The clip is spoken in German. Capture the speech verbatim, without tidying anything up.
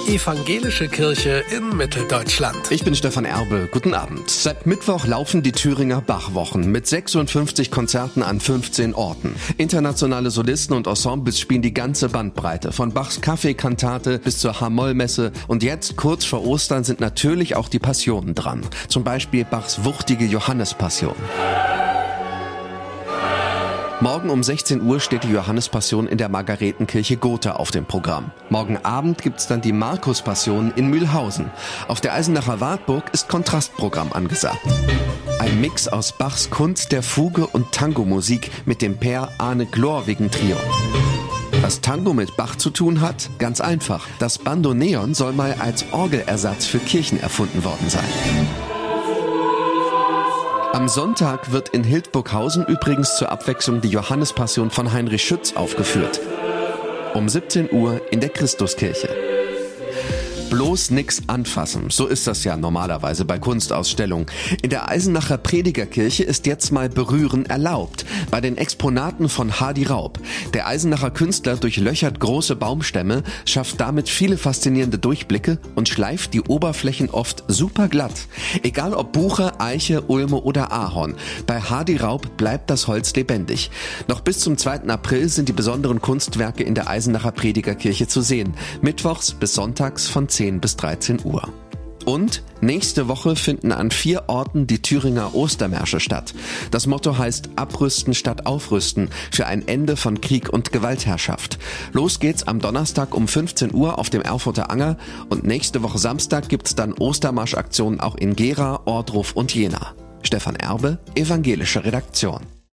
Evangelische Kirche in Mitteldeutschland. Ich bin Stefan Erbe. Guten Abend. Seit Mittwoch laufen die Thüringer Bachwochen mit sechsundfünfzig Konzerten an fünfzehn Orten. Internationale Solisten und Ensembles spielen die ganze Bandbreite, von Bachs Kaffeekantate bis zur H-Moll-Messe. Und jetzt, kurz vor Ostern, sind natürlich auch die Passionen dran. Zum Beispiel Bachs wuchtige Johannespassion. Morgen um sechzehn Uhr steht die Johannespassion in der Margaretenkirche Gotha auf dem Programm. Morgen Abend gibt's dann die Markuspassion in Mühlhausen. Auf der Eisenacher Wartburg ist Kontrastprogramm angesagt. Ein Mix aus Bachs Kunst der Fuge und Tango-Musik mit dem Pair Arne Glorvigen Trio. Was Tango mit Bach zu tun hat? Ganz einfach. Das Bandoneon soll mal als Orgelersatz für Kirchen erfunden worden sein. Am Sonntag wird in Hildburghausen übrigens zur Abwechslung die Johannespassion von Heinrich Schütz aufgeführt. Um siebzehn Uhr in der Christuskirche. Bloß nix anfassen, so ist das ja normalerweise bei Kunstausstellungen. In der Eisenacher Predigerkirche ist jetzt mal Berühren erlaubt. Bei den Exponaten von Hardy Raub. Der Eisenacher Künstler durchlöchert große Baumstämme, schafft damit viele faszinierende Durchblicke und schleift die Oberflächen oft super glatt. Egal ob Buche, Eiche, Ulme oder Ahorn. Bei Hardy Raub bleibt das Holz lebendig. Noch bis zum zweiten April sind die besonderen Kunstwerke in der Eisenacher Predigerkirche zu sehen. Mittwochs bis sonntags von zehn bis dreizehn Uhr. Und nächste Woche finden an vier Orten die Thüringer Ostermärsche statt. Das Motto heißt Abrüsten statt Aufrüsten für ein Ende von Krieg und Gewaltherrschaft. Los geht's am Donnerstag um fünfzehn Uhr auf dem Erfurter Anger und nächste Woche Samstag gibt's dann Ostermarschaktionen auch in Gera, Ohrdruf und Jena. Stefan Erbe, Evangelische Redaktion.